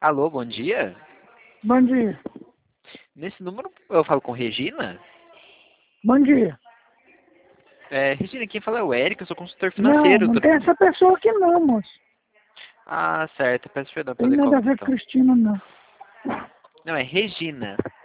Alô, bom dia. Bom dia. Nesse número eu falo com Regina? Bom dia. Regina, quem fala é o Eric, eu sou consultor Não, financeiro. não tem essa pessoa aqui não, moço. Ah, certo, peço perdão Tem pela nada a ver com incógnita então. Cristina, não. Não, é Regina.